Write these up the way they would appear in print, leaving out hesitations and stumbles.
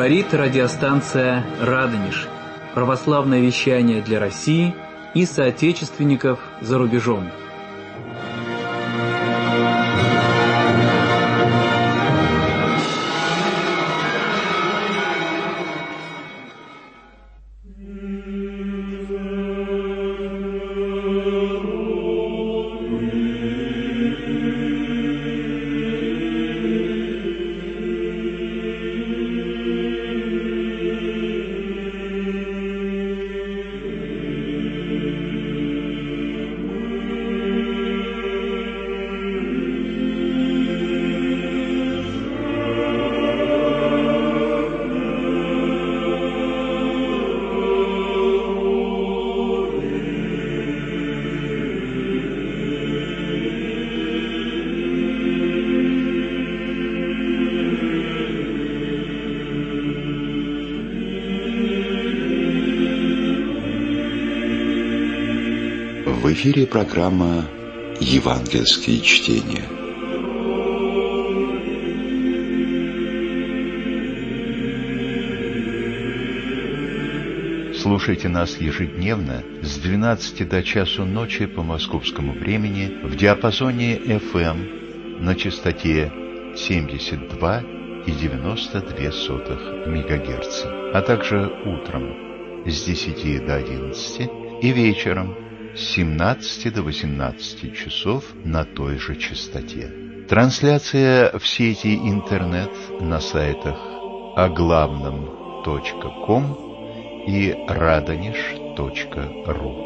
Говорит радиостанция «Радонеж». Православное вещание для России и соотечественников за рубежом. В эфире программа «Евангельские чтения». Слушайте нас ежедневно с 12 до часу ночи по московскому времени в диапазоне FM на частоте 72,92 МГц, а также утром с 10 до 11 и вечером с 17 до 18 часов на той же частоте. Трансляция в сети интернет на сайтах оглавном.ком и radonеж.ру.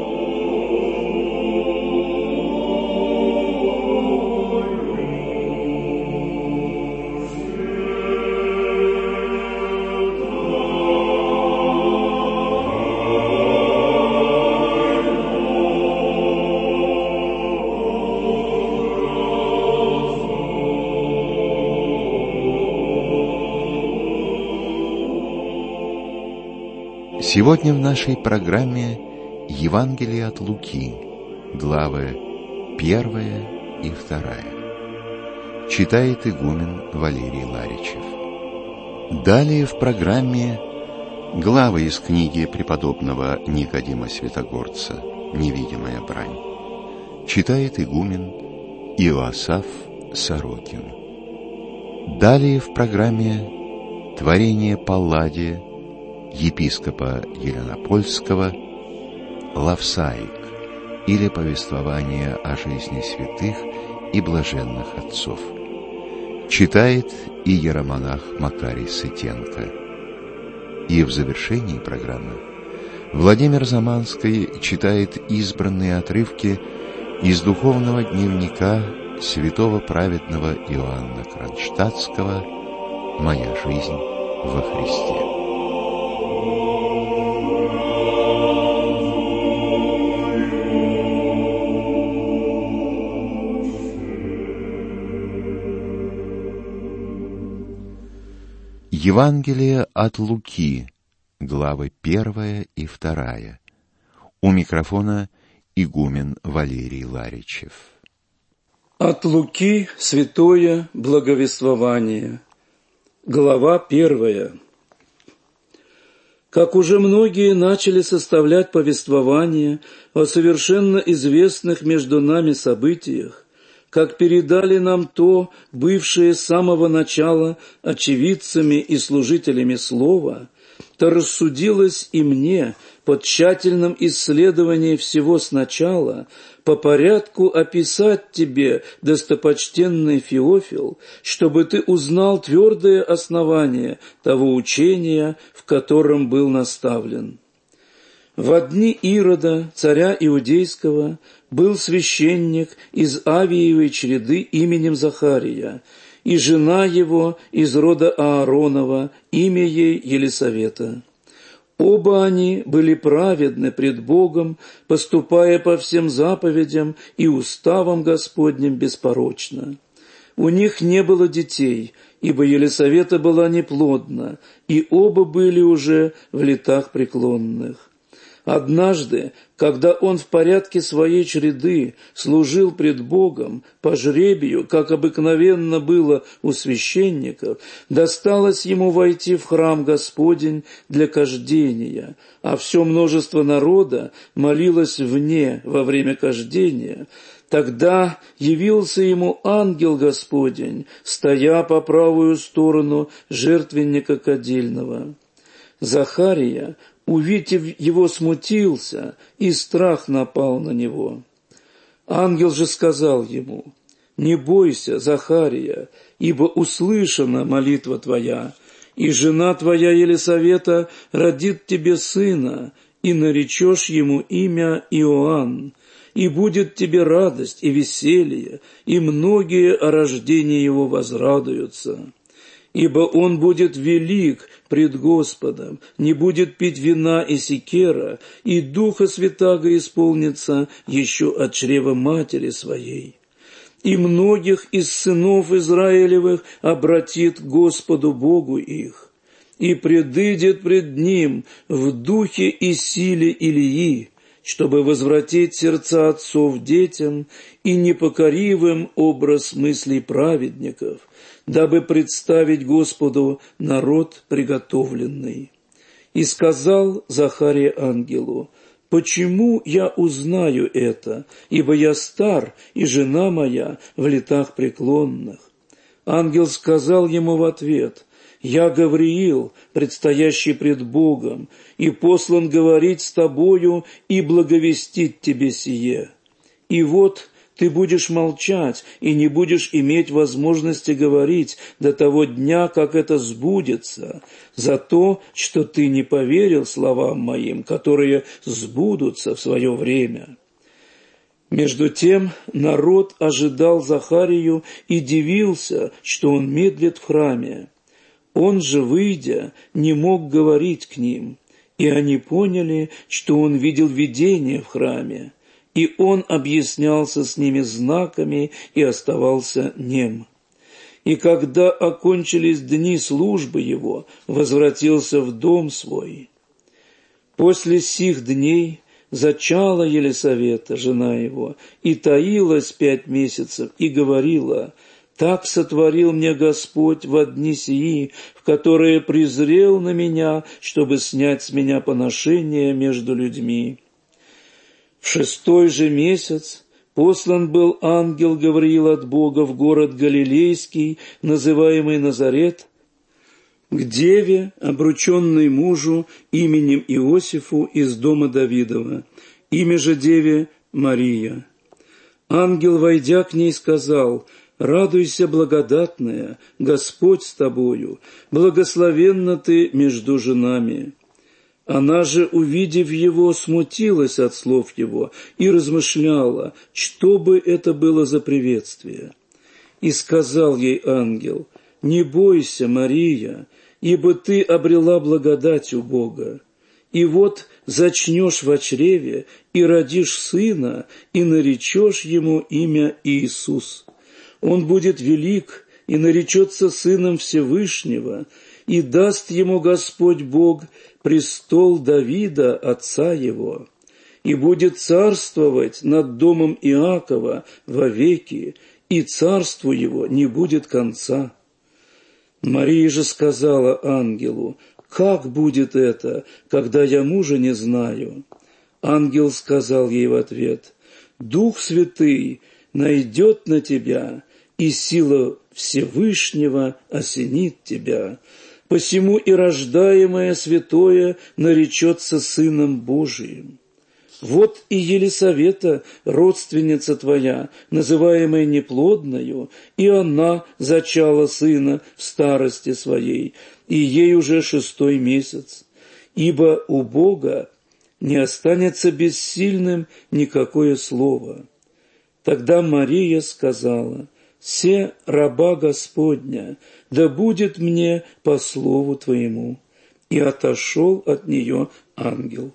Сегодня в нашей программе Евангелие от Луки, главы 1 и 2. Читает игумен Валерий Ларичев. Далее в программе главы из книги преподобного Никодима Святогорца «Невидимая брань». Читает игумен Иоасаф Сорокин. Далее в программе творение Палладия, епископа Еленопольского, Лавсаик, или повествование о жизни святых и блаженных отцов. Читает иеромонах Макарий Сытенко. И в завершении программы Владимир Заманский читает избранные отрывки из духовного дневника святого праведного Иоанна Кронштадтского «Моя жизнь во Христе». Евангелие от Луки, главы 1 и 2. У микрофона игумен Валерий Ларичев. От Луки святое благовествование, глава 1. Как уже многие начали составлять повествование о совершенно известных между нами событиях, как передали нам то, бывшие с самого начала очевидцами и служителями слова, то рассудилось и мне по тщательном исследовании всего сначала по порядку описать тебе, достопочтенный Феофил, чтобы ты узнал твердое основание того учения, в котором был наставлен. Во дни Ирода, царя Иудейского, был священник из Авиевой чреды именем Захария, и жена его из рода Ааронова, имя ей Елисавета. Оба они были праведны пред Богом, поступая по всем заповедям и уставам Господним беспорочно. У них не было детей, ибо Елисавета была неплодна, и оба были уже в летах преклонных. Однажды, когда он в порядке своей череды служил пред Богом по жребию, как обыкновенно было у священников, досталось ему войти в храм Господень для кождения, а все множество народа молилось вне во время кождения. Тогда явился ему ангел Господень, стоя по правую сторону жертвенника кадильного. Захария, увидев его, смутился, и страх напал на него. Ангел же сказал ему: «Не бойся, Захария, ибо услышана молитва твоя, и жена твоя Елисавета родит тебе сына, и наречешь ему имя Иоанн, и будет тебе радость и веселье, и многие о рождении его возрадуются. Ибо он будет велик пред Господом, не будет пить вина и секера, и Духа Святаго исполнится еще от чрева матери своей. И многих из сынов Израилевых обратит к Господу Богу их, и предыдет пред Ним в духе и силе Илии, чтобы возвратить сердца отцов детям и непокоривым образ мыслей праведников, дабы представить Господу народ приготовленный. И сказал Захария ангелу: «Почему я узнаю это, ибо я стар, и жена моя в летах преклонных?» Ангел сказал ему в ответ: «Я Гавриил, предстоящий пред Богом, и послан говорить с тобою и благовестить тебе сие. И вот ты будешь молчать и не будешь иметь возможности говорить до того дня, как это сбудется, за то, что ты не поверил словам моим, которые сбудутся в свое время». Между тем народ ожидал Захарию и дивился, что он медлит в храме. Он же, выйдя, не мог говорить к ним, и они поняли, что он видел видение в храме, и он объяснялся с ними знаками и оставался нем. И когда окончились дни службы его, возвратился в дом свой. После сих дней зачала Елисавета, жена его, и таилась 5 месяцев, и говорила: «Так сотворил мне Господь во дни сии, в которые презрел на меня, чтобы снять с меня поношение между людьми». В 6-й же месяц послан был ангел Гавриил от Бога в город Галилейский, называемый Назарет, к деве, обрученной мужу именем Иосифу из дома Давидова, имя же деве Мария. Ангел, войдя к ней, сказал: «Радуйся, благодатная, Господь с тобою, благословенна ты между женами». Она же, увидев его, смутилась от слов его и размышляла, что бы это было за приветствие. И сказал ей ангел: «Не бойся, Мария, ибо ты обрела благодать у Бога. И вот зачнешь во чреве и родишь сына, и наречешь ему имя Иисус. Он будет велик и наречется сыном Всевышнего, и даст ему Господь Бог престол Давида, отца его, и будет царствовать над домом Иакова вовеки, и царству его не будет конца». Мария же сказала ангелу: «Как будет это, когда я мужа не знаю?» Ангел сказал ей в ответ: «Дух Святый найдет на тебя, и сила Всевышнего осенит тебя. Посему и рождаемое святое наречется Сыном Божиим. Вот и Елисавета, родственница твоя, называемая неплодною, и она зачала сына в старости своей, и ей уже 6-й месяц. Ибо у Бога не останется бессильным никакое слово». Тогда Мария сказала: «Се раба Господня, да будет мне по слову твоему». И отошел от нее ангел.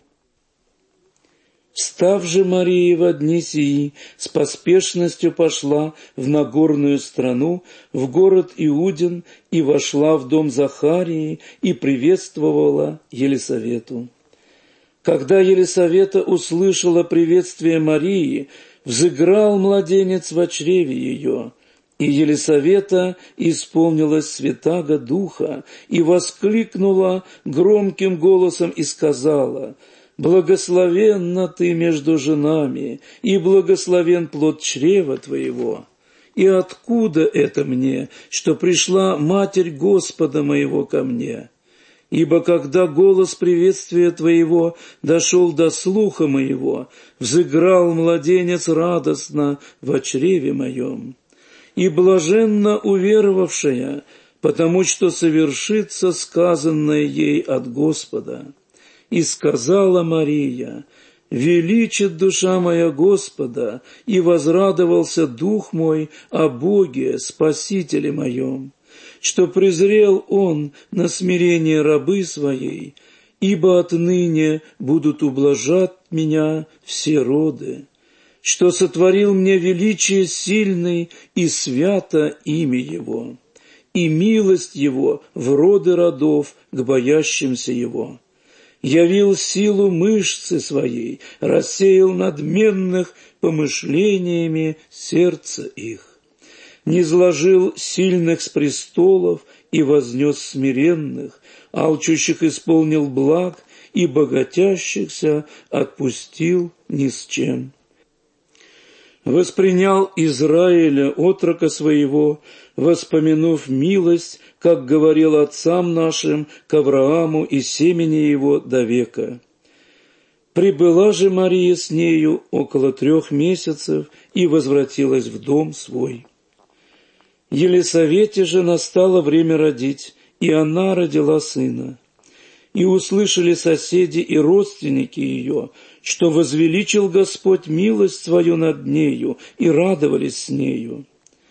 Встав же Мария во дни сии, с поспешностью пошла в Нагорную страну, в город Иудин, и вошла в дом Захарии, и приветствовала Елисавету. Когда Елисавета услышала приветствие Марии, взыграл младенец во чреве ее, и Елисавета исполнилась святаго Духа и воскликнула громким голосом и сказала: «Благословенна ты между женами, и благословен плод чрева твоего. И откуда это мне, что пришла Матерь Господа моего ко мне? Ибо когда голос приветствия Твоего дошел до слуха моего, взыграл младенец радостно во чреве моем. И блаженна уверовавшая, потому что совершится сказанное ей от Господа. И сказала Мария: величит душа моя Господа, и возрадовался дух мой о Боге, Спасителе моем, что презрел Он на смирение рабы своей, ибо отныне будут ублажать меня все роды, что сотворил мне величие сильный и свято имя Его, и милость Его в роды родов к боящимся Его. Явил силу мышцы своей, рассеял надменных помышлениями сердца их. Низложил сильных с престолов и вознес смиренных, алчущих исполнил благ и богатящихся отпустил ни с чем. Воспринял Израиля, отрока своего, воспомянув милость, как говорил отцам нашим, к Аврааму и семени его до века. Прибыла же Мария с нею около 3 месяцев и возвратилась в дом свой. Елисавете же настало время родить, и она родила сына. И услышали соседи и родственники ее, что возвеличил Господь милость свою над нею, и радовались с нею.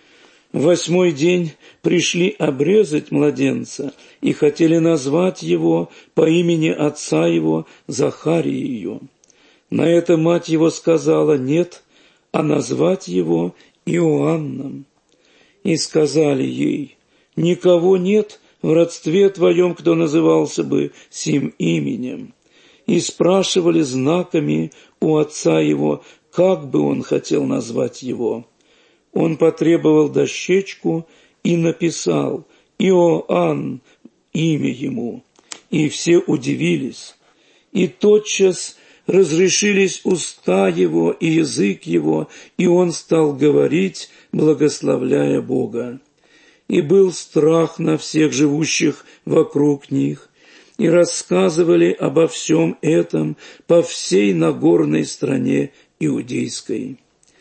В 8-й день пришли обрезать младенца, и хотели назвать его по имени отца его Захарию. На это мать его сказала: нет, а назвать его Иоанном. И сказали ей: никого нет в родстве твоем, кто назывался бы сим именем. И спрашивали знаками у отца его, как бы он хотел назвать его. Он потребовал дощечку и написал: Иоанн имя ему. И все удивились. И тотчас разрешились уста его и язык его, и он стал говорить, благословляя Бога. И был страх на всех живущих вокруг них, и рассказывали обо всем этом по всей Нагорной стране иудейской.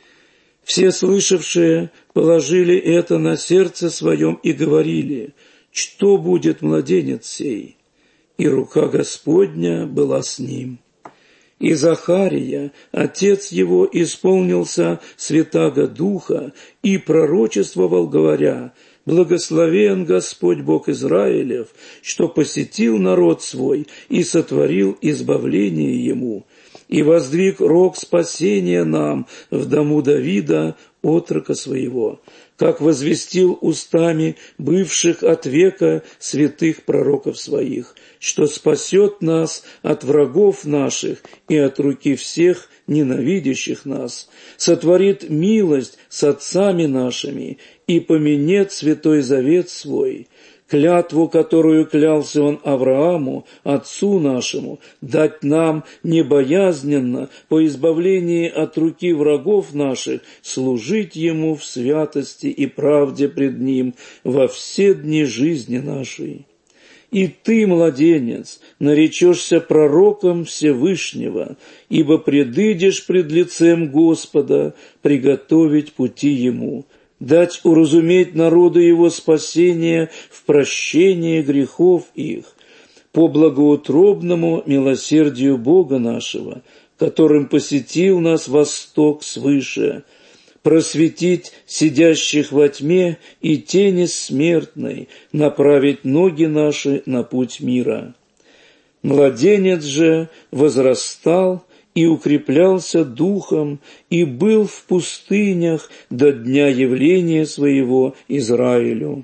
Все слышавшие положили это на сердце своем и говорили: что будет младенец сей? И рука Господня была с ним. И Захария, отец его, исполнился святаго Духа и пророчествовал, говоря: «Благословен Господь Бог Израилев, что посетил народ свой и сотворил избавление ему, и воздвиг рог спасения нам в дому Давида, отрока своего, как возвестил устами бывших от века святых пророков своих, что спасет нас от врагов наших и от руки всех ненавидящих нас, сотворит милость с отцами нашими и поменет святой завет свой, клятву, которую клялся он Аврааму, отцу нашему, дать нам небоязненно по избавлении от руки врагов наших служить ему в святости и правде пред ним во все дни жизни нашей. И ты, младенец, наречешься пророком Всевышнего, ибо предыдешь пред лицем Господа приготовить пути ему, дать уразуметь народу его спасение в прощении грехов их, по благоутробному милосердию Бога нашего, которым посетил нас восток свыше, просветить сидящих во тьме и тени смертной, направить ноги наши на путь мира. Младенец же возрастал и укреплялся духом, и был в пустынях до дня явления своего Израилю.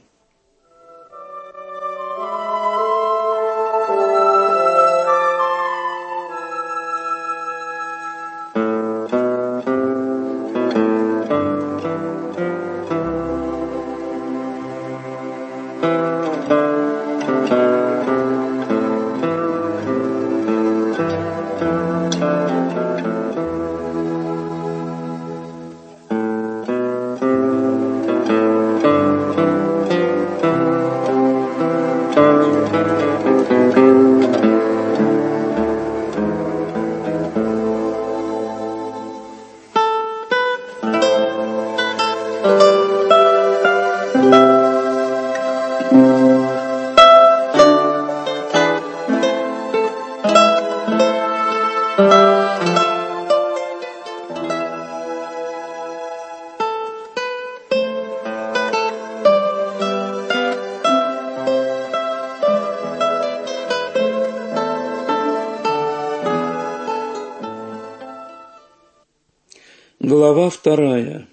Глава 2.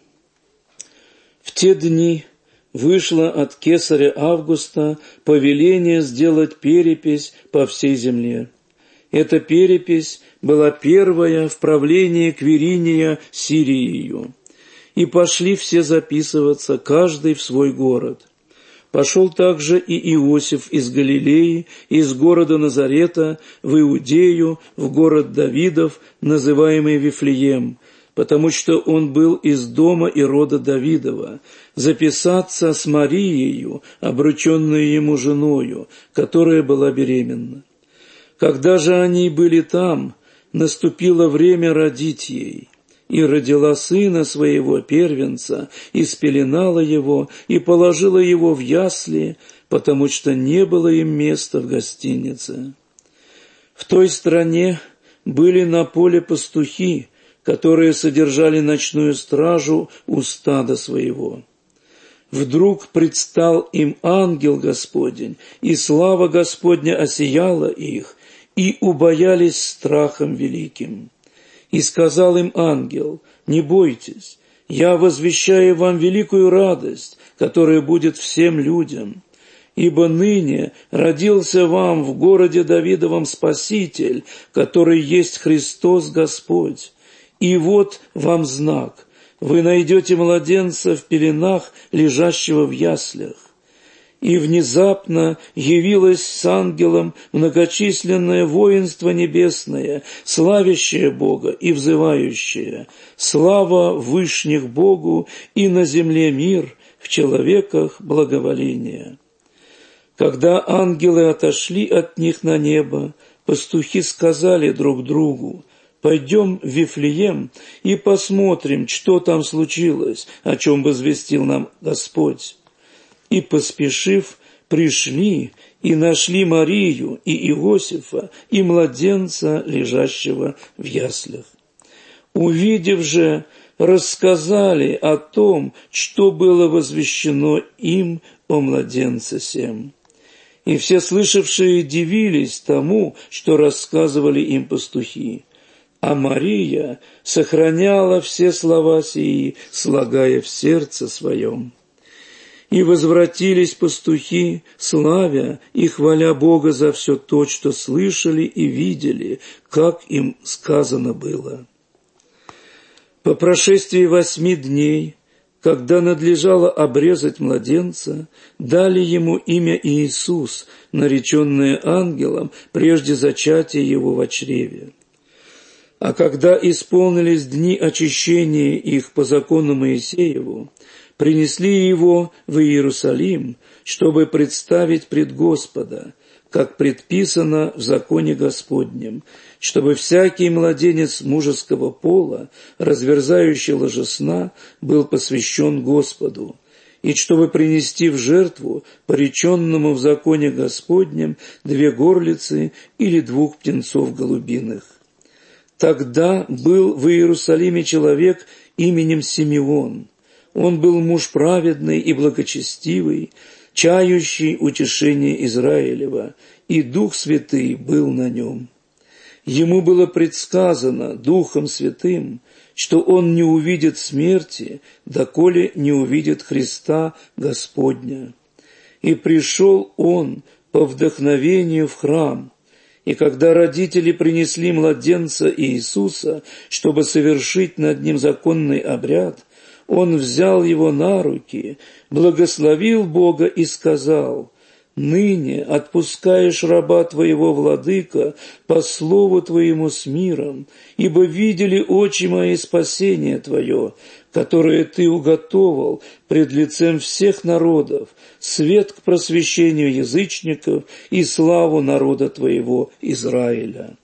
В те дни вышло от кесаря Августа повеление сделать перепись по всей земле. Эта перепись была первая в правлении Квириния Сириею. И пошли все записываться, каждый в свой город. Пошел также и Иосиф из Галилеи, из города Назарета, в Иудею, в город Давидов, называемый Вифлеем, потому что он был из дома и рода Давидова, записаться с Мариею, обрученную ему женою, которая была беременна. Когда же они были там, наступило время родить ей. И родила сына своего первенца, и спеленала его, и положила его в ясли, потому что не было им места в гостинице. В той стране были на поле пастухи, которые содержали ночную стражу у стада своего. Вдруг предстал им ангел Господень, и слава Господня осияла их, и убоялись страхом великим. И сказал им ангел: «Не бойтесь, я возвещаю вам великую радость, которая будет всем людям. Ибо ныне родился вам в городе Давидовом Спаситель, который есть Христос Господь. И вот вам знак: вы найдете младенца в пеленах, лежащего в яслях». И внезапно явилось с ангелом многочисленное воинство небесное, славящее Бога и взывающее: «Слава вышних Богу, и на земле мир, в человеках благоволение». Когда ангелы отошли от них на небо, пастухи сказали друг другу: «Пойдем в Вифлеем и посмотрим, что там случилось, о чем возвестил нам Господь». И, поспешив, пришли и нашли Марию и Иосифа и младенца, лежащего в яслях. Увидев же, рассказали о том, что было возвещено им о младенце сем. И все слышавшие дивились тому, что рассказывали им пастухи. А Мария сохраняла все слова сии, слагая в сердце своем. И возвратились пастухи, славя и хваля Бога за все то, что слышали и видели, как им сказано было. По прошествии 8 дней, когда надлежало обрезать младенца, дали ему имя Иисус, нареченное ангелом прежде зачатия его во чреве. А когда исполнились дни очищения их по закону Моисееву, принесли его в Иерусалим, чтобы представить пред Господа, как предписано в законе Господнем, чтобы всякий младенец мужеского пола, разверзающий ложесна, был посвящен Господу, и чтобы принести в жертву пореченному в законе Господнем 2 горлицы или 2 птенцов голубиных. Тогда был в Иерусалиме человек именем Симеон. Он был муж праведный и благочестивый, чающий утешение Израилева, и Дух Святый был на нем. Ему было предсказано Духом Святым, что он не увидит смерти, доколе не увидит Христа Господня. И пришел он по вдохновению в храм, и когда родители принесли младенца Иисуса, чтобы совершить над ним законный обряд, он взял его на руки, благословил Бога и сказал: «Ныне отпускаешь раба твоего, владыка, по слову твоему с миром, ибо видели очи мои спасение твое, которое ты уготовал пред лицем всех народов, свет к просвещению язычников и славу народа твоего Израиля».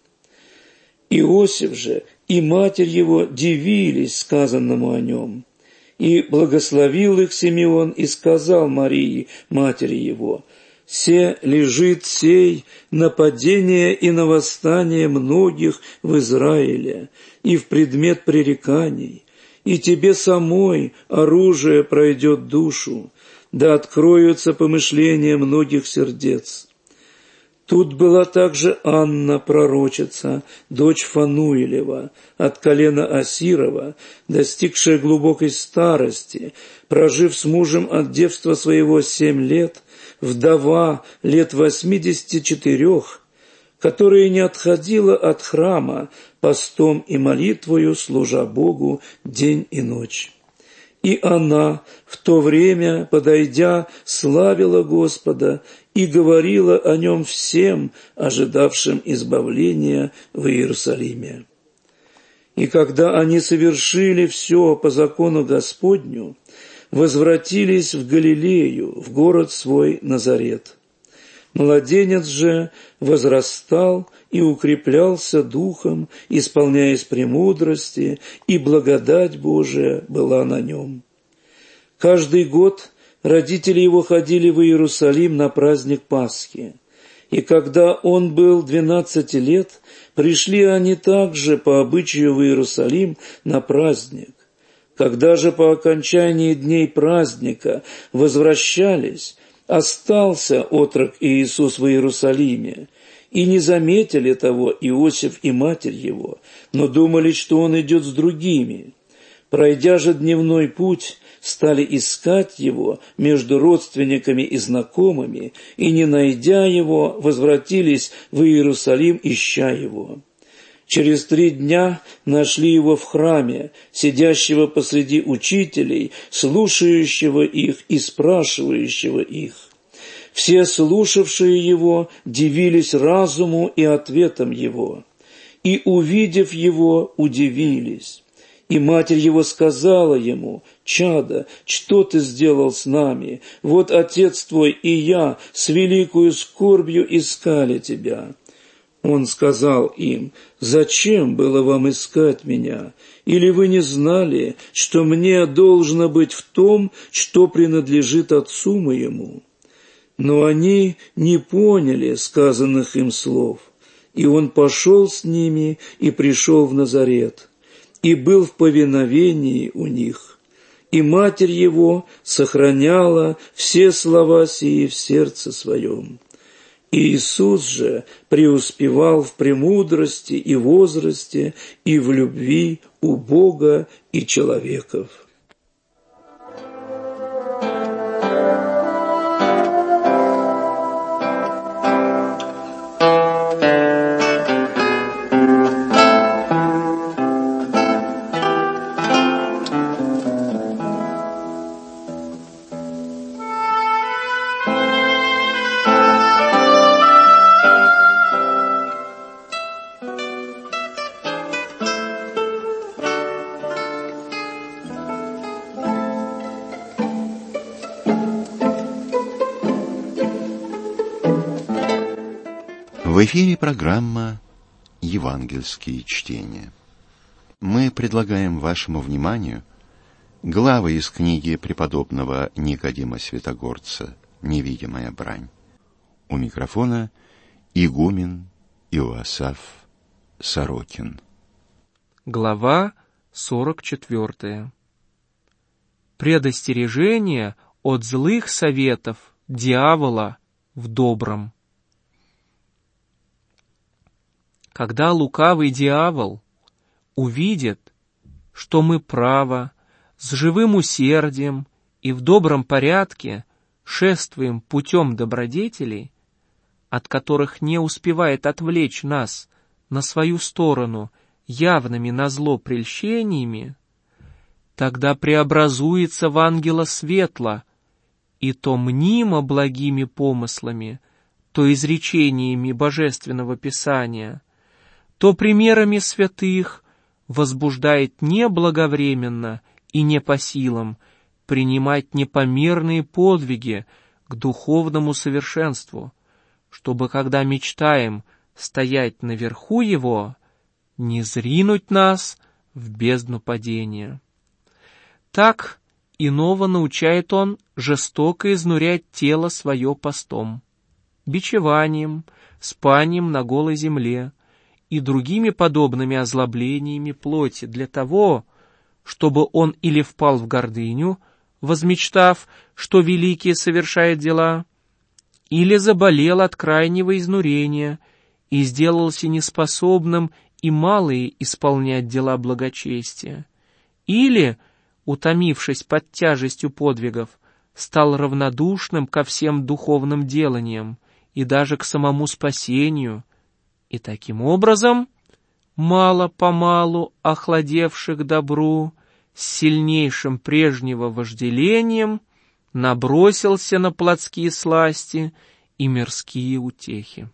Иосиф же и матерь его дивились сказанному о нем. И благословил их Симеон и сказал Марии, матери его: «Се лежит сей на падение и на восстание многих в Израиле, и в предмет пререканий, и тебе самой оружие пройдет душу, да откроются помышления многих сердец. Тут была также Анна, пророчица, дочь Фануилева, от колена Асирова, достигшая глубокой старости, прожив с мужем от девства своего 7 лет, вдова лет 84, которая не отходила от храма, постом и молитвою, служа Богу день и ночь. И она, в то время, подойдя, славила Господа и говорила о Нем всем, ожидавшим избавления в Иерусалиме. И когда они совершили все по закону Господню, возвратились в Галилею, в город свой Назарет. Младенец же возрастал и укреплялся духом, исполняясь премудрости, и благодать Божия была на нем. Каждый год родители его ходили в Иерусалим на праздник Пасхи, и когда он был 12 лет, пришли они также по обычаю в Иерусалим на праздник. Когда же по окончании дней праздника возвращались, остался отрок Иисус в Иерусалиме, и не заметили того Иосиф и матерь его, но думали, что он идет с другими. Пройдя же дневной путь, стали искать его между родственниками и знакомыми, и, не найдя его, возвратились в Иерусалим, ища его. Через 3 дня нашли его в храме, сидящего посреди учителей, слушающего их и спрашивающего их. Все слушавшие его дивились разуму и ответам его, и, увидев его, удивились. И матерь его сказала ему: «Чадо, что ты сделал с нами? Вот отец твой и я с великою скорбью искали тебя». Он сказал им: «Зачем было вам искать меня? Или вы не знали, что мне должно быть в том, что принадлежит отцу моему?» Но они не поняли сказанных им слов. И он пошел с ними и пришел в Назарет, и был в повиновении у них. И матерь его сохраняла все слова сии в сердце своем. Иисус же преуспевал в премудрости и возрасте, и в любви у Бога и человеков. В эфире программа «Евангельские чтения». Мы предлагаем вашему вниманию главы из книги преподобного Никодима Святогорца «Невидимая брань». У микрофона игумен Иоасаф Сорокин. Глава 44. Предостережение от злых советов дьявола в добром. Когда лукавый дьявол увидит, что мы право, с живым усердием и в добром порядке шествуем путем добродетелей, от которых не успевает отвлечь нас на свою сторону явными назло прельщениями, тогда преобразуется в ангела светла, и то мнимо благими помыслами, то изречениями Божественного Писания, то примерами святых возбуждает неблаговременно и не по силам принимать непомерные подвиги к духовному совершенству, чтобы, когда мечтаем стоять наверху его, не зринуть нас в бездну падения. Так иного научает он жестоко изнурять тело свое постом, бичеванием, спанием на голой земле и другими подобными озлоблениями плоти для того, чтобы он или впал в гордыню, возмечтав, что великие совершает дела, или заболел от крайнего изнурения и сделался неспособным и малые исполнять дела благочестия, или, утомившись под тяжестью подвигов, стал равнодушным ко всем духовным деланиям и даже к самому спасению, и таким образом, мало-помалу охладевший к добру, с сильнейшим прежнего вожделением, набросился на плотские сласти и мирские утехи.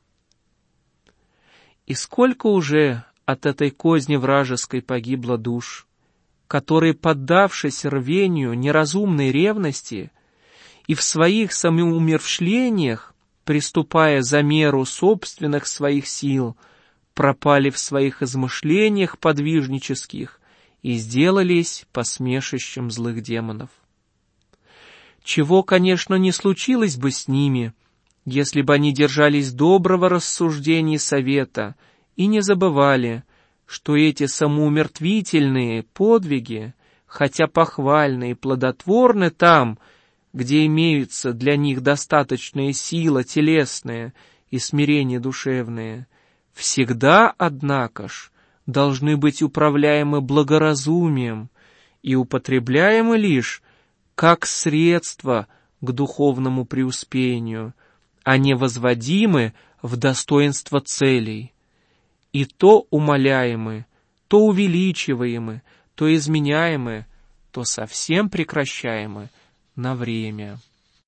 И сколько уже от этой козни вражеской погибло душ, которые, поддавшись рвению неразумной ревности и в своих самоумерщвлениях, приступая за меру собственных своих сил, пропали в своих измышлениях подвижнических и сделались посмешищем злых демонов. Чего, конечно, не случилось бы с ними, если бы они держались доброго рассуждения и совета и не забывали, что эти самоумертвительные подвиги, хотя похвальны и плодотворны там, где имеются для них достаточная сила телесная и смирение душевное, всегда, однако ж, должны быть управляемы благоразумием и употребляемы лишь как средство к духовному преуспению, а не возводимы в достоинство целей. И то умаляемы, то увеличиваемы, то изменяемы, то совсем прекращаемы на время.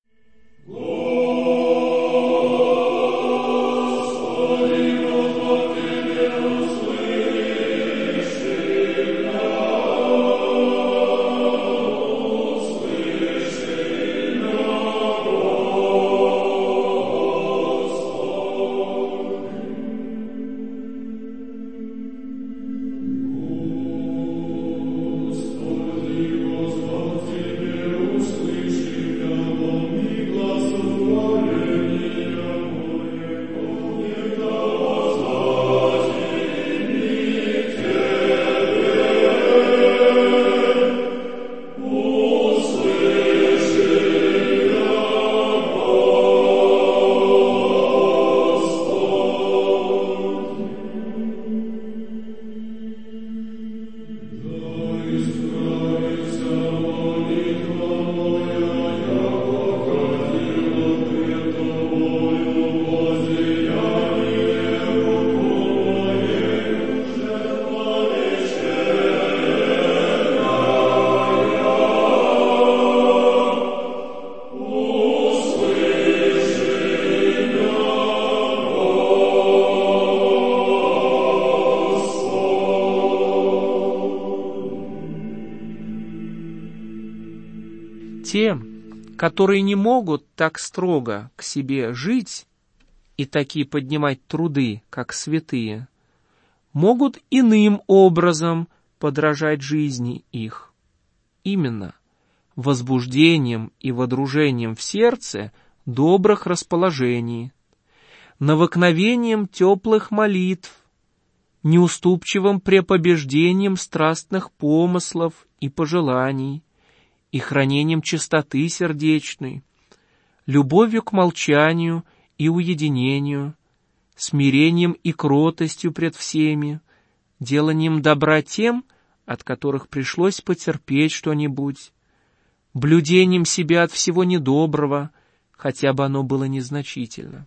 Те, которые не могут так строго к себе жить и такие поднимать труды, как святые, могут иным образом подражать жизни их. Именно возбуждением и водружением в сердце добрых расположений, навыкновением теплых молитв, неуступчивым препобеждением страстных помыслов и пожеланий, и хранением чистоты сердечной, любовью к молчанию и уединению, смирением и кротостью пред всеми, деланием добра тем, от которых пришлось потерпеть что-нибудь, блюдением себя от всего недоброго, хотя бы оно было незначительно.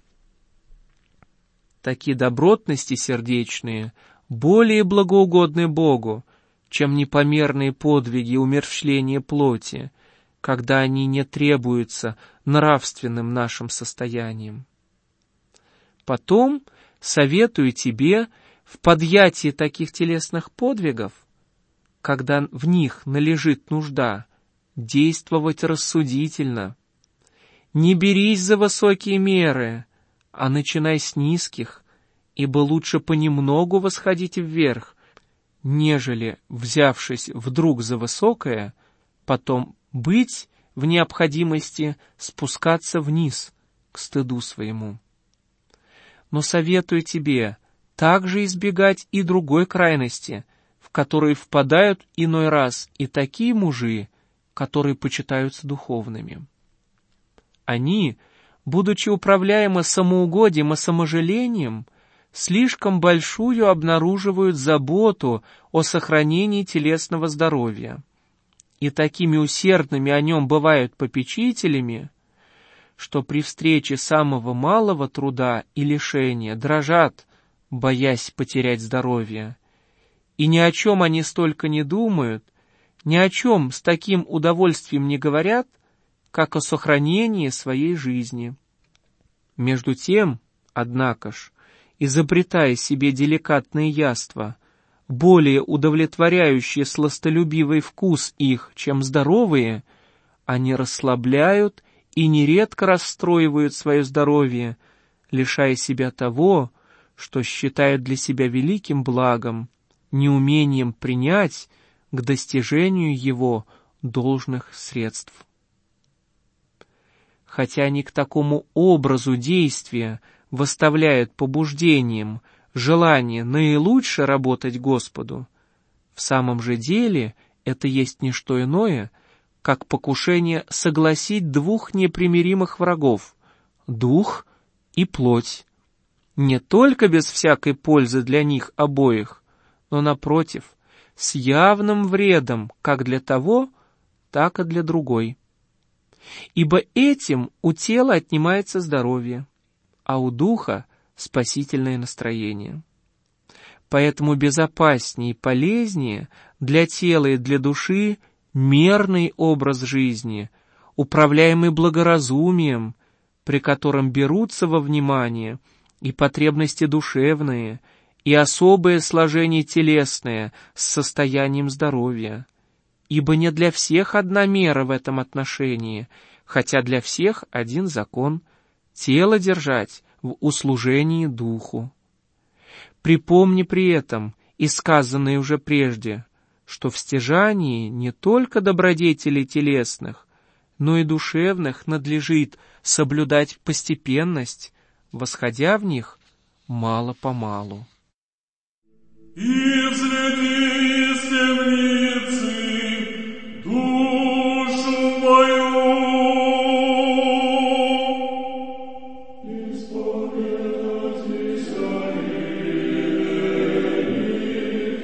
Такие добротности сердечные более благоугодны Богу, чем непомерные подвиги умерщвления плоти, когда они не требуются нравственным нашим состоянием. Потом советую тебе в подъятии таких телесных подвигов, когда в них належит нужда, действовать рассудительно. Не берись за высокие меры, а начинай с низких, ибо лучше понемногу восходить вверх, нежели, взявшись вдруг за высокое, потом быть в необходимости спускаться вниз к стыду своему. Но советую тебе также избегать и другой крайности, в которые впадают иной раз и такие мужи, которые почитаются духовными. Они, будучи управляемы самоугодием и саможалением, слишком большую обнаруживают заботу о сохранении телесного здоровья. И такими усердными о нем бывают попечителями, что при встрече самого малого труда и лишения дрожат, боясь потерять здоровье. И ни о чем они столько не думают, ни о чем с таким удовольствием не говорят, как о сохранении своей жизни. Между тем, однако ж, изобретая себе деликатные яства, более удовлетворяющие сластолюбивый вкус их, чем здоровые, они расслабляют и нередко расстроивают свое здоровье, лишая себя того, что считают для себя великим благом, неумением принять к достижению его должных средств. Хотя они к такому образу действия выставляют побуждением желание наилучше работать Господу, в самом же деле это есть не что иное, как покушение согласить двух непримиримых врагов — дух и плоть, не только без всякой пользы для них обоих, но, напротив, с явным вредом как для того, так и для другой. Ибо этим у тела отнимается здоровье, а у духа — спасительное настроение. Поэтому безопаснее и полезнее для тела и для души мерный образ жизни, управляемый благоразумием, при котором берутся во внимание и потребности душевные, и особое сложение телесное с состоянием здоровья. Ибо не для всех одна мера в этом отношении, хотя для всех один закон — тело держать в услужении духу. Припомни при этом и сказанное уже прежде, что в стяжании не только добродетелей телесных, но и душевных надлежит соблюдать постепенность, восходя в них мало-помалу. И взгляни с темницы душу мою, исповедайтесь о имени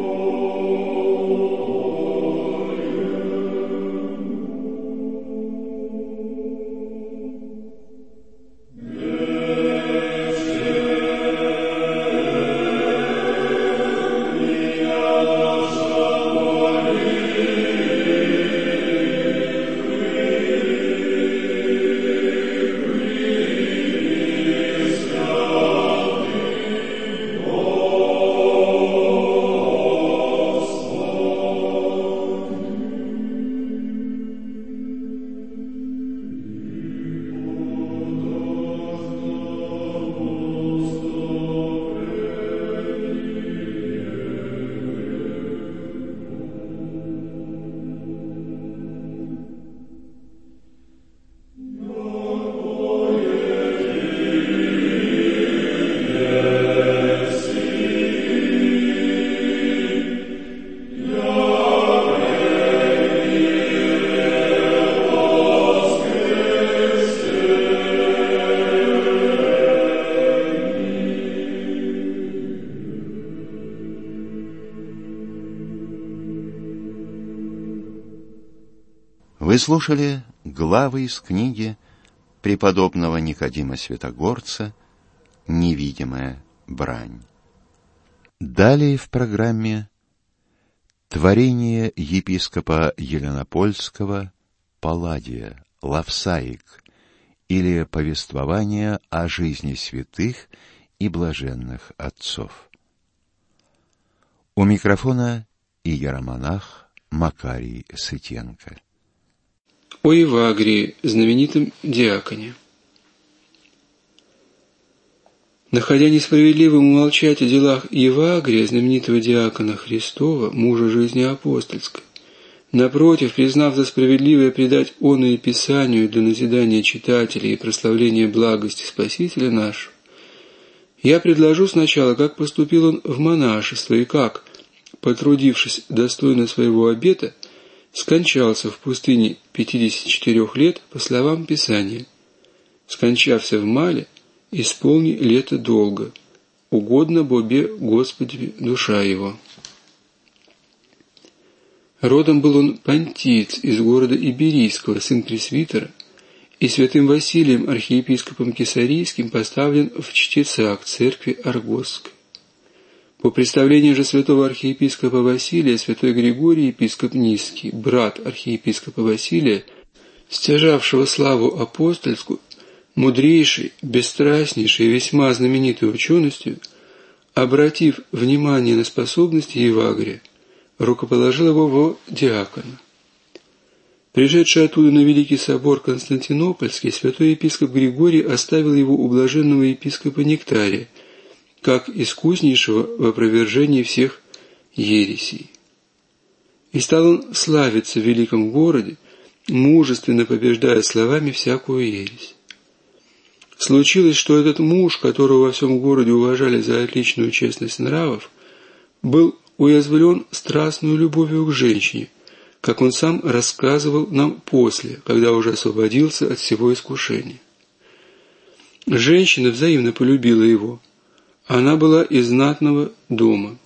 Вы слушали главы из книги преподобного Никодима Святогорца «Невидимая брань». Далее в программе творение епископа Еленопольского Палладия «Лавсаик» или повествование о жизни святых и блаженных отцов. У микрофона иеромонах Макарий Сытенко. О Евагрии, знаменитом диаконе. Находя несправедливым умолчать о делах Евагрия, знаменитого диакона Христова, мужа жизни апостольской, напротив, признав за справедливое предать оное Писанию для назидания читателей и прославления благости Спасителя нашего, я предложу сначала, как поступил он в монашество и как, потрудившись достойно своего обета, скончался в пустыне 54 лет, по словам Писания, скончався в мале, исполни лето долго, угодно бобе Господи душа его». Родом был он понтиец из города Иберийского, сын пресвитера, и святым Василием, архиепископом Кесарийским, поставлен в чтеца к церкви Аргосской. По представлению же святого архиепископа Василия, святой Григорий, епископ Низкий, брат архиепископа Василия, стяжавшего славу апостольскую, мудрейший, бесстрастнейший и весьма знаменитой ученостью, обратив внимание на способности Евагрия, рукоположил его во диакона. Пришедший оттуда на Великий собор Константинопольский, святой епископ Григорий оставил его у блаженного епископа Нектария, как искуснейшего в опровержении всех ересей. И стал он славиться в великом городе, мужественно побеждая словами всякую ересь. Случилось, что этот муж, которого во всем городе уважали за отличную честность нравов, был уязвлен страстную любовью к женщине, как он сам рассказывал нам после, когда уже освободился от всего искушения. Женщина взаимно полюбила его. Она была из знатного дома.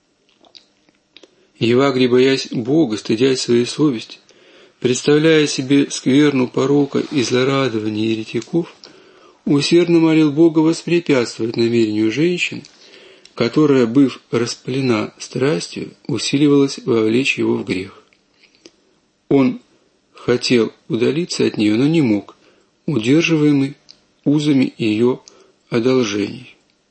Евагрий, боясь Бога, стыдясь своей совести, представляя себе скверну порока и злорадования еретиков, усердно молил Бога воспрепятствовать намерению женщины, которая, быв распалена страстью, усиливалась вовлечь его в грех. Он хотел удалиться от нее, но не мог, удерживаемый узами ее одолжений.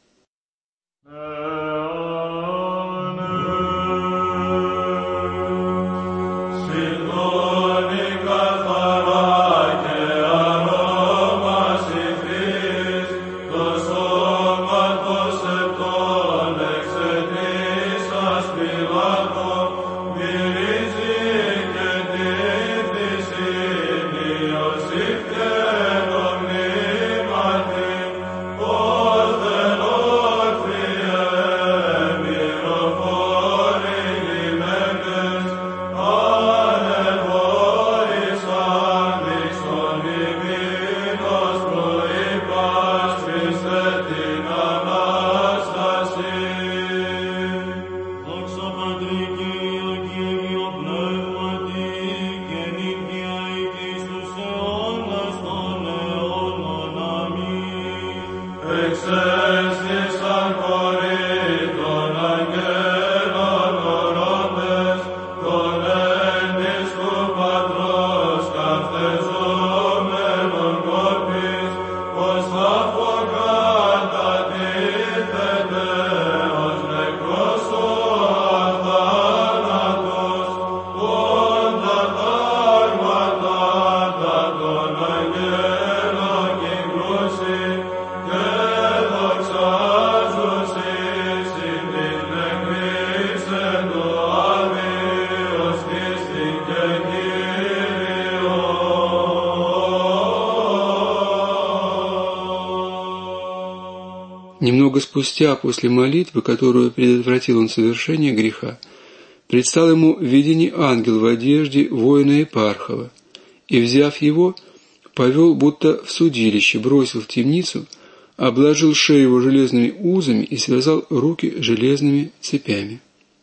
Немного спустя, после молитвы, которую предотвратил он совершение греха, предстал ему в видении ангел в одежде воина Епархова, и, взяв его, повел будто в судилище, бросил в темницу, обложил шею его железными узами и связал руки железными цепями.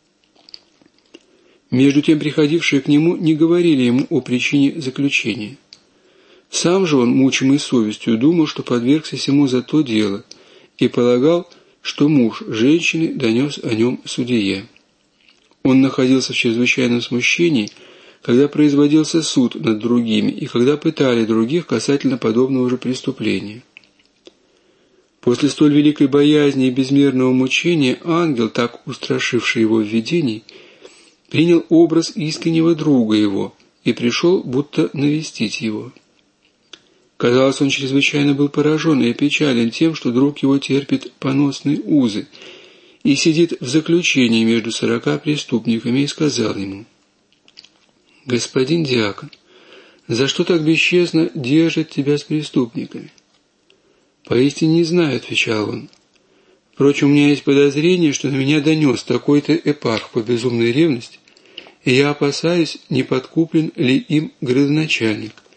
Между тем приходившие к нему не говорили ему о причине заключения. Сам же он, мучимый совестью, думал, что подвергся сему за то дело, и полагал, что муж женщины донес о нем судье. Он находился в чрезвычайном смущении, когда производился суд над другими и когда пытали других касательно подобного же преступления. После столь великой боязни и безмерного мучения ангел, так устрашивший его в видении, принял образ искреннего друга его и пришел будто навестить его. Казалось, он чрезвычайно был поражен и опечален тем, что друг его терпит поносные узы и сидит в заключении между 40 преступниками, и сказал ему: «Господин диакон, за что так бесчестно держат тебя с преступниками?» «Поистине не знаю», — отвечал он. «Впрочем, у меня есть подозрение, что на меня донес такой-то епарх по безумной ревности, и я опасаюсь, не подкуплен ли им градоначальник,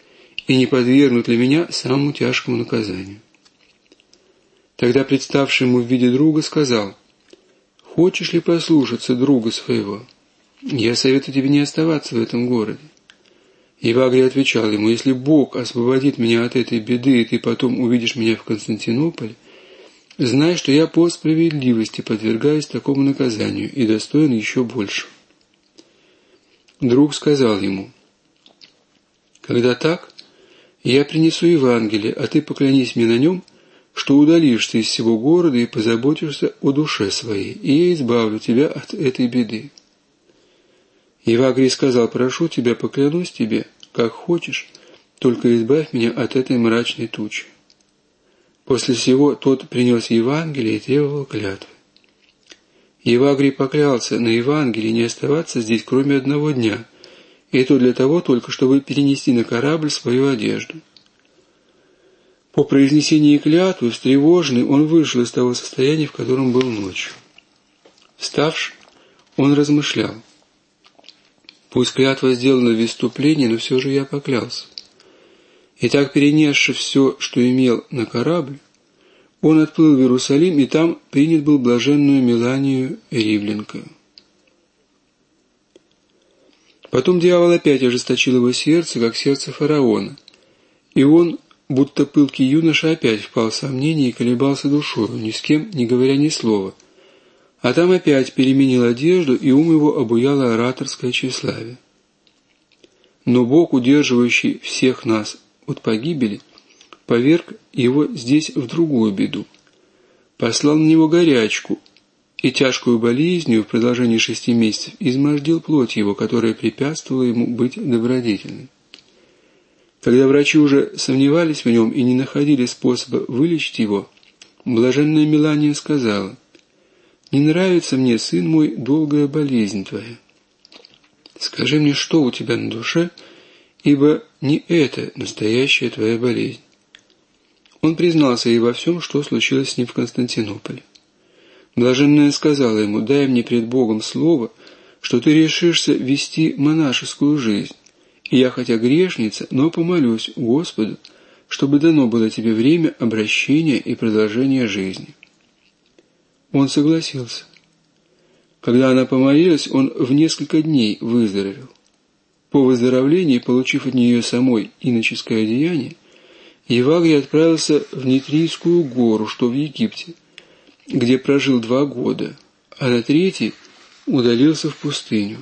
и не подвергнут ли меня самому тяжкому наказанию. Тогда представший ему в виде друга сказал: «Хочешь ли послушаться друга своего? Я советую тебе не оставаться в этом городе». Евагрий отвечал ему: «Если Бог освободит меня от этой беды, и ты потом увидишь меня в Константинополе, знай, что я по справедливости подвергаюсь такому наказанию и достоин еще больше». Друг сказал ему: «Когда так, я принесу Евангелие, а ты поклянись мне на нем, что удалишься из всего города и позаботишься о душе своей, и я избавлю тебя от этой беды». Евагрий сказал: «Прошу тебя, поклянусь тебе, как хочешь, только избавь меня от этой мрачной тучи». После всего тот принес Евангелие и требовал клятвы. Евагрий поклялся на Евангелии не оставаться здесь кроме 1 дня, и то для того только, чтобы перенести на корабль свою одежду. По произнесении клятвы, встревоженный, он вышел из того состояния, в котором был ночью. Вставши, он размышлял: «Пусть клятва сделана в исступлении, но все же я поклялся». И так, перенесши все, что имел, на корабль, он отплыл в Иерусалим, и там принят был блаженную Меланию Ривленко. Потом дьявол опять ожесточил его сердце, как сердце фараона, и он, будто пылкий юноша, опять впал в сомнение и колебался душою, ни с кем не говоря ни слова, а там опять переменил одежду, и ум его обуяло ораторское тщеславие. Но Бог, удерживающий всех нас от погибели, поверг его здесь в другую беду. Послал на него горячку, и тяжкую болезнью в продолжении 6 месяцев измождил плоть его, которая препятствовала ему быть добродетельным. Когда врачи уже сомневались в нем и не находили способа вылечить его, блаженная Мелания сказала: «Не нравится мне, сын мой, долгая болезнь твоя. Скажи мне, что у тебя на душе, ибо не это настоящая твоя болезнь». Он признался ей во всем, что случилось с ним в Константинополе. Блаженная сказала ему: «Дай мне пред Богом слово, что ты решишься вести монашескую жизнь, и я, хотя грешница, но помолюсь Господу, чтобы дано было тебе время обращения и продолжения жизни». Он согласился. Когда она помолилась, он в несколько дней выздоровел. По выздоровлении, получив от нее самой иноческое одеяние, Евагрий отправился в Нитрийскую гору, что в Египте, где прожил 2 года, а на 3-й удалился в пустыню.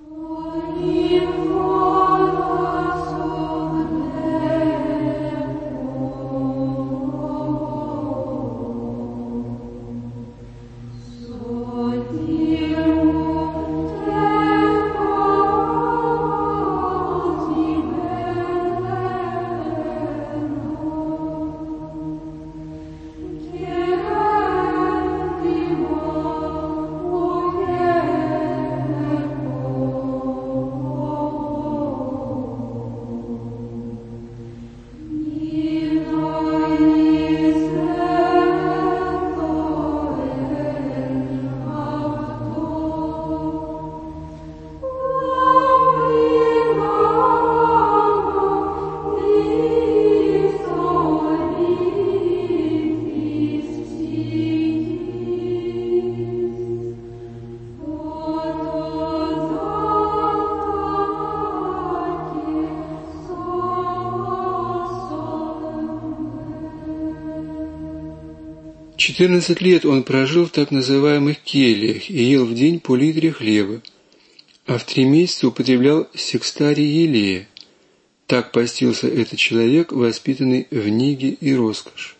— 14 лет он прожил в так называемых кельях и ел в день по литре хлеба, а в 3 месяца употреблял секстарий елея. Так постился этот человек, воспитанный в неге и роскоши.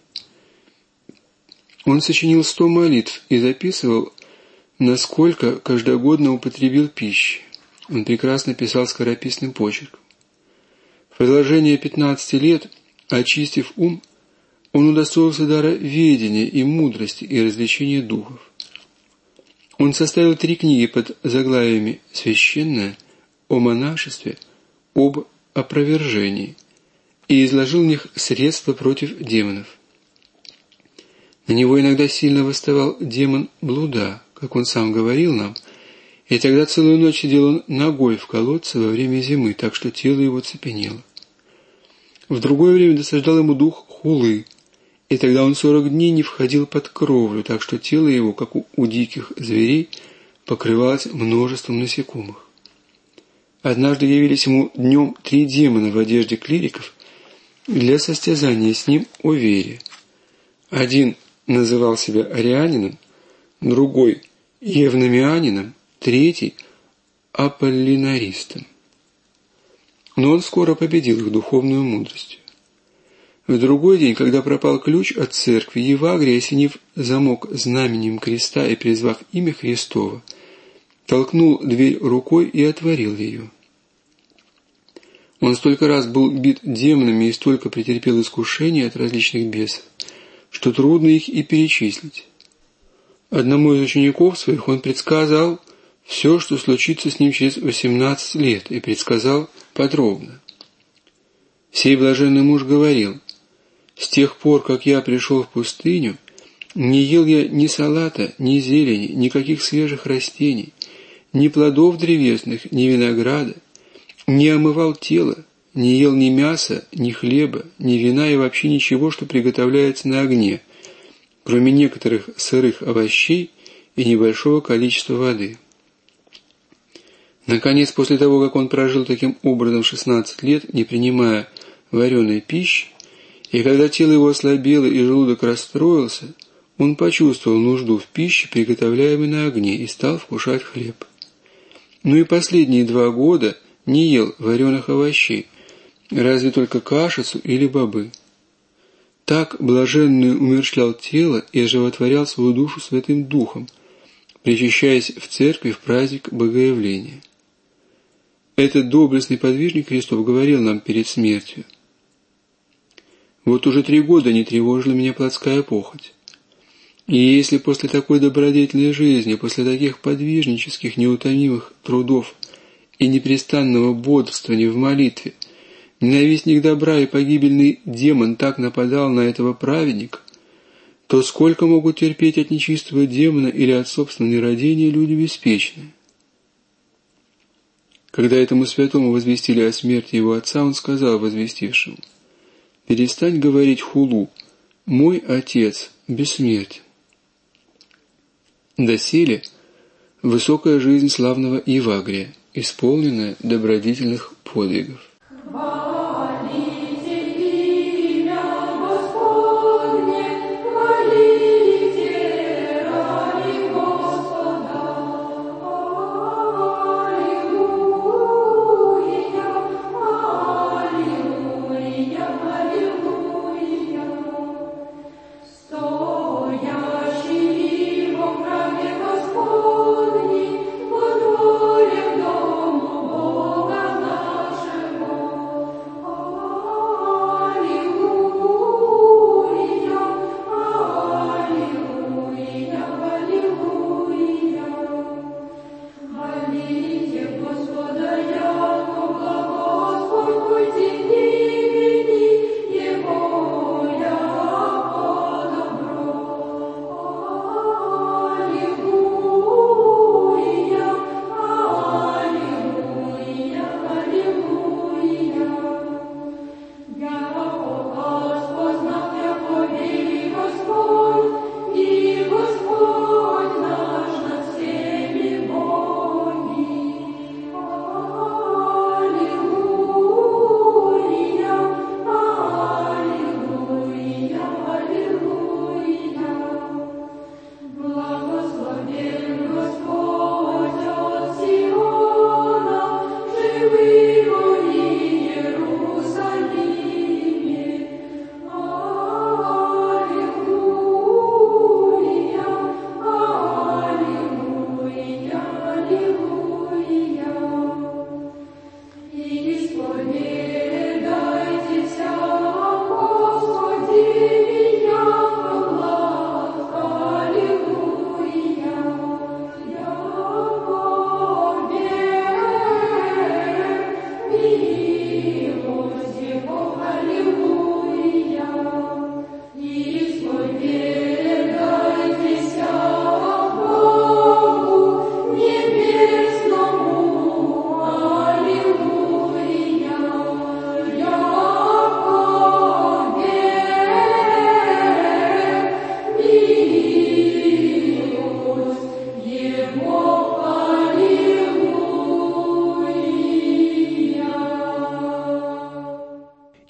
Он сочинил 100 молитв и записывал, насколько каждогодно употребил пищи. Он прекрасно писал скорописным почерком. В продолжение 15 лет, очистив ум, он удостоился дара ведения и мудрости и развлечения духов. Он составил 3 книги под заглавиями «Священное», «О монашестве», «Об опровержении» и изложил в них средства против демонов. На него иногда сильно восставал демон блуда, как он сам говорил нам, и тогда целую ночь сидел он ногой в колодце во время зимы, так что тело его цепенело. В другое время досаждал ему дух хулы, и тогда он 40 дней не входил под кровлю, так что тело его, как у диких зверей, покрывалось множеством насекомых. Однажды явились ему днем 3 демона в одежде клириков для состязания с ним о вере. Один называл себя арианином, другой – евномианином, третий – аполлинаристом. Но он скоро победил их духовную мудростью. В другой день, когда пропал ключ от церкви, Евагрий, осенив замок знаменем креста и призвав имя Христово, толкнул дверь рукой и отворил ее. Он столько раз был бит демонами и столько претерпел искушений от различных бесов, что трудно их и перечислить. Одному из учеников своих он предсказал все, что случится с ним через 18 лет, и предсказал подробно. Сей блаженный муж говорил: «С тех пор, как я пришел в пустыню, не ел я ни салата, ни зелени, никаких свежих растений, ни плодов древесных, ни винограда, не омывал тело, не ел ни мяса, ни хлеба, ни вина и вообще ничего, что приготовляется на огне, кроме некоторых сырых овощей и небольшого количества воды». Наконец, после того, как он прожил таким образом 16 лет, не принимая вареной пищи, и когда тело его ослабело и желудок расстроился, он почувствовал нужду в пище, приготовляемой на огне, и стал вкушать хлеб. Ну и последние 2 года не ел вареных овощей, разве только кашицу или бобы. Так блаженный умерщвлял тело и оживотворял свою душу Святым Духом, причащаясь в церкви в праздник Богоявления. Этот доблестный подвижник Христов говорил нам перед смертью: «Вот уже 3 года не тревожила меня плотская похоть. И если после такой добродетельной жизни, после таких подвижнических неутомимых трудов и непрестанного бодрствования в молитве ненавистник добра и погибельный демон так нападал на этого праведника, то сколько могут терпеть от нечистого демона или от собственного нерадения люди беспечные?» Когда этому святому возвестили о смерти его отца, он сказал возвестившему: «Перестань говорить хулу, мой отец бессмертен». Доселе высокая жизнь славного Евагрия, исполненная добродетельных подвигов. Бога нашего.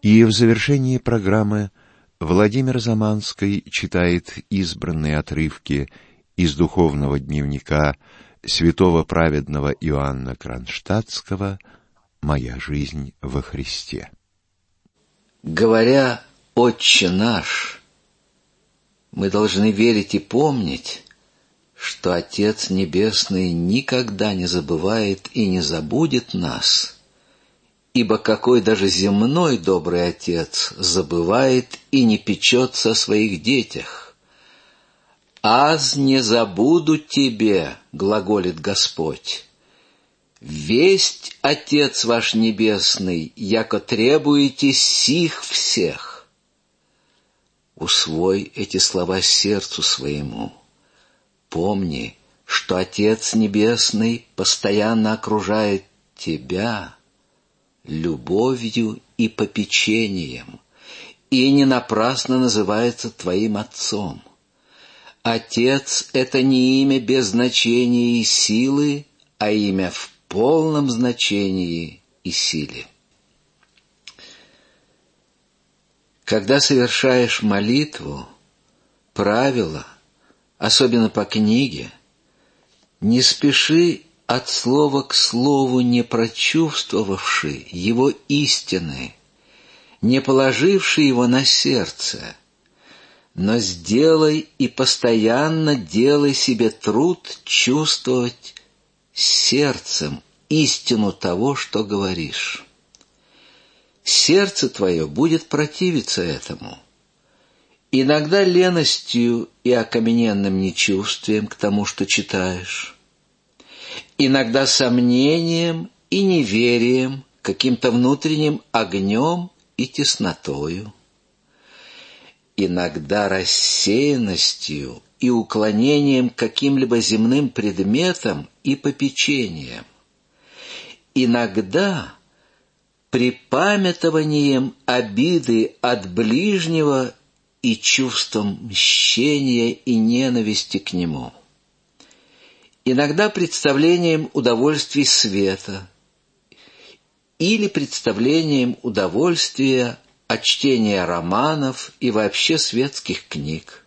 И в завершении программы Владимир Заманский читает избранные отрывки из духовного дневника святого праведного Иоанна Кронштадтского «Моя жизнь во Христе». Говоря «Отче наш», мы должны верить и помнить, что Отец Небесный никогда не забывает и не забудет нас, ибо какой даже земной добрый Отец забывает и не печется о своих детях. «Аз не забуду тебе, — глаголит Господь, — весть Отец ваш Небесный, яко требуете сих всех». Усвой эти слова сердцу своему. Помни, что Отец Небесный постоянно окружает тебя любовью и попечением, и не напрасно называется твоим Отцом. Отец — это не имя без значения и силы, а имя в полном значении и силе. Когда совершаешь молитву, правило, особенно по книге, не спеши от слова к слову, не прочувствовавши его истины, не положивши его на сердце, но сделай и постоянно делай себе труд чувствовать сердцем истину того, что говоришь. Сердце твое будет противиться этому, иногда леностью и окамененным нечувствием к тому, что читаешь, иногда сомнением и неверием, каким-то внутренним огнем и теснотою, иногда рассеянностью и уклонением к каким-либо земным предметам и попечением, иногда припамятованием обиды от ближнего и чувством мщения и ненависти к нему, иногда представлением удовольствий света или представлением удовольствия от чтения романов и вообще светских книг.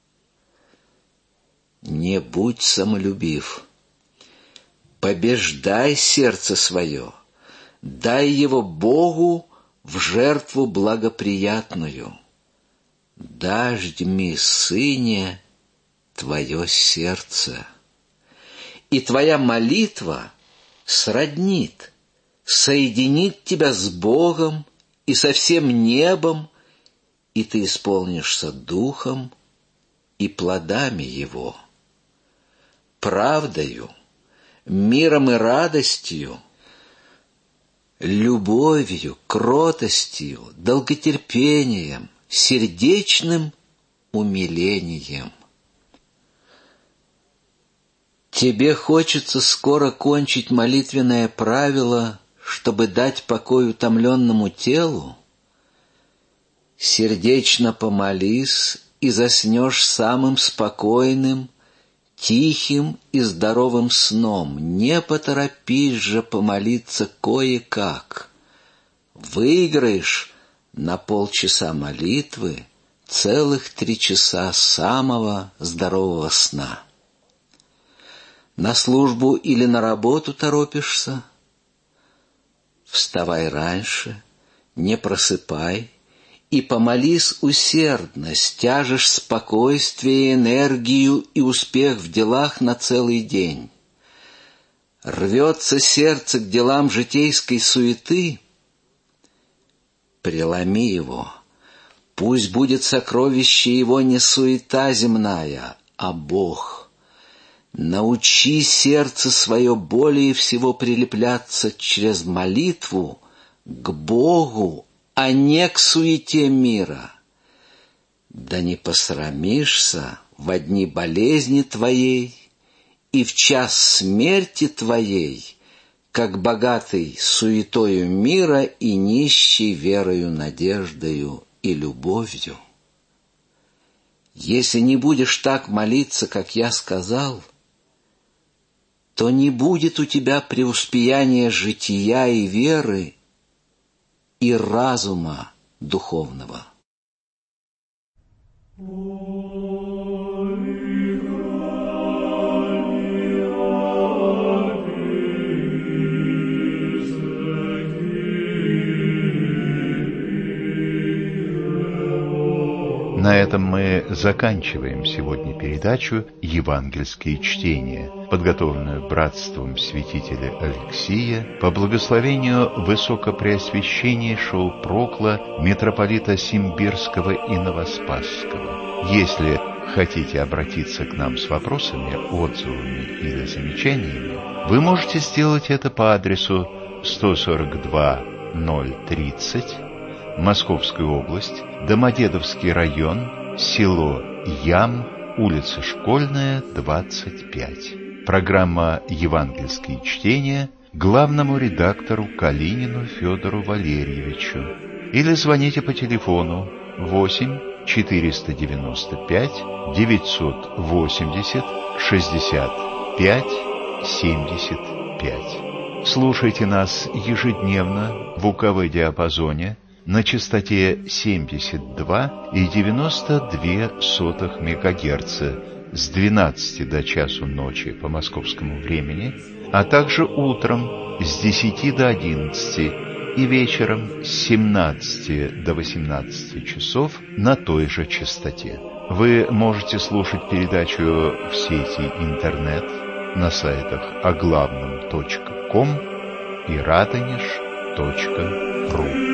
Не будь самолюбив. Побеждай сердце свое, дай его Богу в жертву благоприятную. Дождьми, Сыне, твое сердце. И твоя молитва сроднит, соединит тебя с Богом и со всем небом, и ты исполнишься духом и плодами его, правдою, миром и радостью, любовью, кротостью, долготерпением, сердечным умилением. Тебе хочется скоро кончить молитвенное правило, чтобы дать покой утомленному телу? Сердечно помолись и заснешь самым спокойным, тихим и здоровым сном. Не поторопись же помолиться кое-как. Выиграешь на полчаса молитвы целых 3 часа самого здорового сна. На службу или на работу торопишься? Вставай раньше, не просыпай, и помолись усердно, стяжешь спокойствие, энергию и успех в делах на целый день. Рвется сердце к делам житейской суеты, преломи его. Пусть будет сокровище его не суета земная, а Бог. Научи сердце свое более всего прилепляться через молитву к Богу, а не к суете мира. Да не посрамишься во дни болезни твоей и в час смерти твоей, как богатый суетою мира и нищий верою, надеждою и любовью. Если не будешь так молиться, как я сказал, то не будет у тебя преуспеяния жития и веры, и разума духовного. На этом мы заканчиваем сегодня передачу «Евангельские чтения», подготовленную братством святителя Алексия по благословению высокопреосвященнейшего прокла митрополита Симбирского и Новоспасского. Если хотите обратиться к нам с вопросами, отзывами или замечаниями, вы можете сделать это по адресу 142-030, Московская область, Домодедовский район, село Ям, улица Школьная, 25. Программа «Евангельские чтения» главному редактору Калинину Федору Валерьевичу. Или звоните по телефону 8 495 980 65 75. Слушайте нас ежедневно в УКВ-диапазоне на частоте 72,92 МГц с 12 до часу ночи по московскому времени, а также утром с 10 до 11 и вечером с 17 до 18 часов на той же частоте. Вы можете слушать передачу в сети интернет на сайтах оглавном.ком и радонеж.ру.